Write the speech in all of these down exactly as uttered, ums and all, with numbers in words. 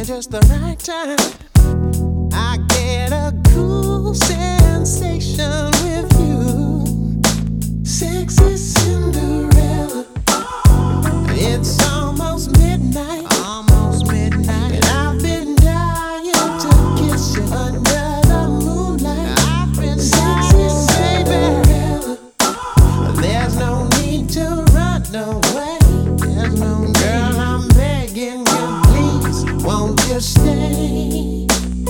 just the right time. I get a cool sensation with you, sexy Cinderella. It's almost midnight, almost midnight, and I've been dying to kiss you under the moonlight. I've been sexy Cinderella. There's no need to run away. There's no need. Girl, I'm begging you, please, won't you stay?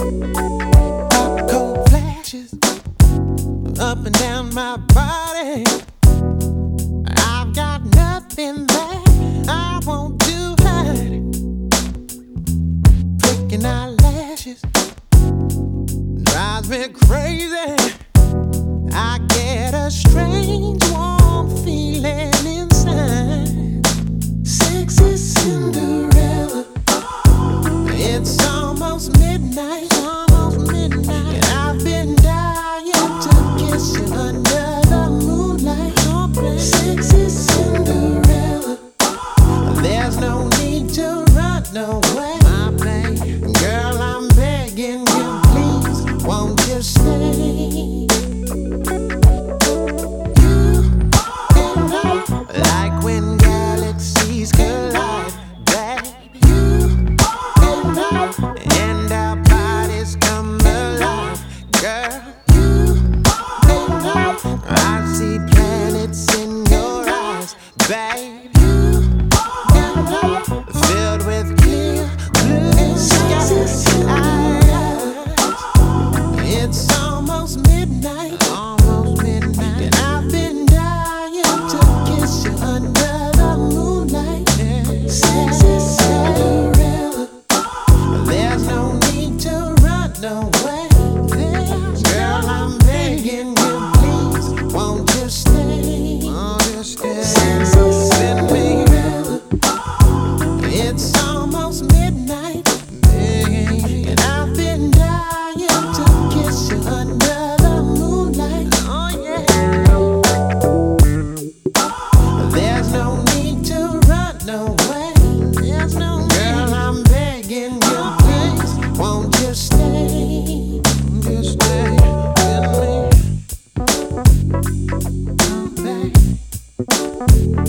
Up cold flashes up and down my body. I've got nothing that I want to hide. Flicking eyelashes drives me crazy. I get a strange warm feeling inside. Sexy Cinderella. It's almost midnight, almost midnight, and I've been dying to kiss you under the moonlight. Sexy Cinderella. There's no need to run away, my baby. Girl, I'm begging you, please, won't you stay? Like when galaxies collide, babe, you and I, and our bodies come alive, girl, you and I. I see planets in your eyes, babe, you and I, filled with clear blue skies. It's almost midnight, almost midnight, and I've been dying to kiss you under the moonlight. Sexy Cinderella. There's no need to run away. Girl, I'm begging you, please, won't you stay? Won't you stay? Sexy Cinderella. It's almost midnight, and I've been dying to kiss you under the moonlight. Oh yeah. There's no need to run away. There's no need. Girl, I'm begging you, please, won't you stay? Won't you stay with me? Oh, babe.